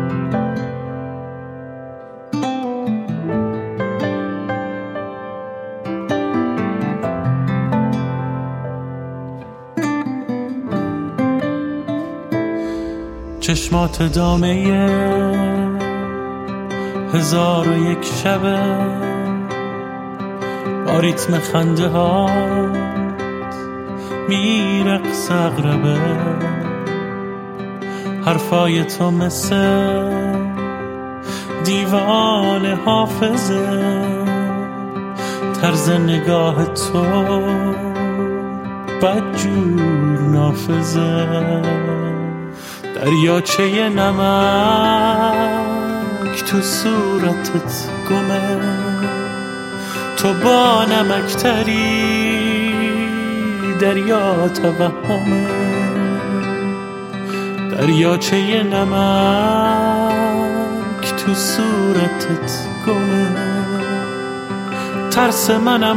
چشمات دامه 1001 شبه با ریتم خنده ها میرقص اغربه، حرفای تو مثل دیوان حافظه، طرز نگاه تو بدجور نافذه، دریاچه نمک تو صورتت گمه، تو با نمکتری دریا توهمه، دریاچه نمک تو صورتت گمه، ترس منم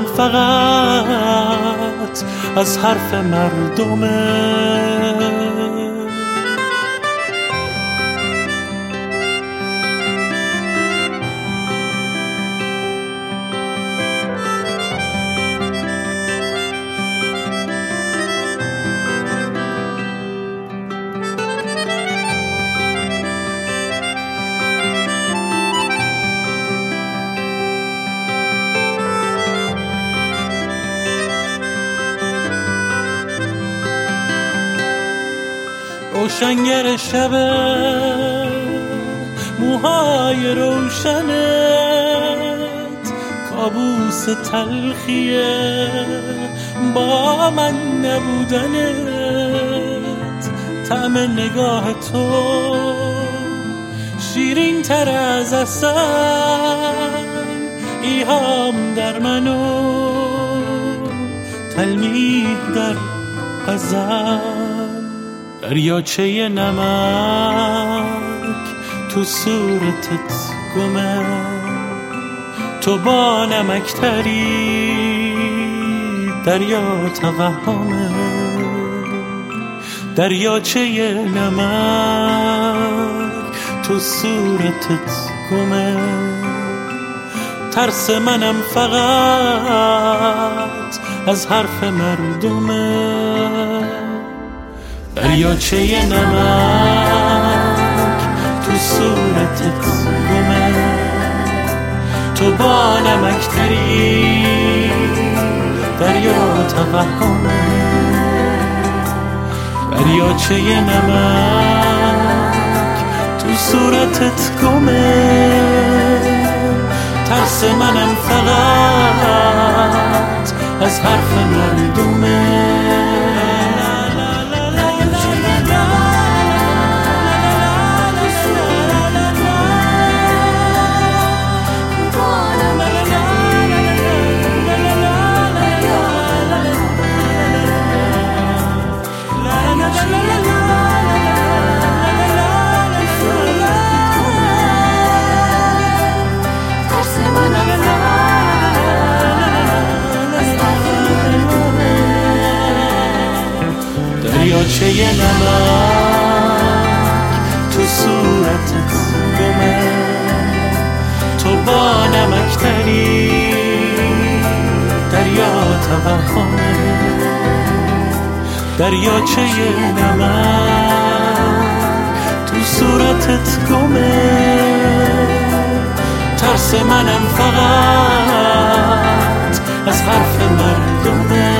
فقط از حرف مردمه. روشنگر شبه، موهای روشنت کابوس تلخیه، با من نبودنت طعم نگاه تو شیرین تر از عسل، ایهام در منو تلمیح در غزل، دریاچه نمک تو صورتت گمه، تو با نمکتری دریا توهمه، دریاچه نمک تو صورتت گمه، ترس منم فقط از حرف مردمه، دریاچه نمک تو صورتت گمه، تو با نمکتری دریا توهمه، دریاچه نمک تو صورتت گمه، ترس منم فقط از حرف مردمه. دریاچه نمک تو صورتت گمه، تو با نمکتری دریا توهمه، دریاچه نمک تو صورتت گمه، ترس منم فقط از حرف مردمه.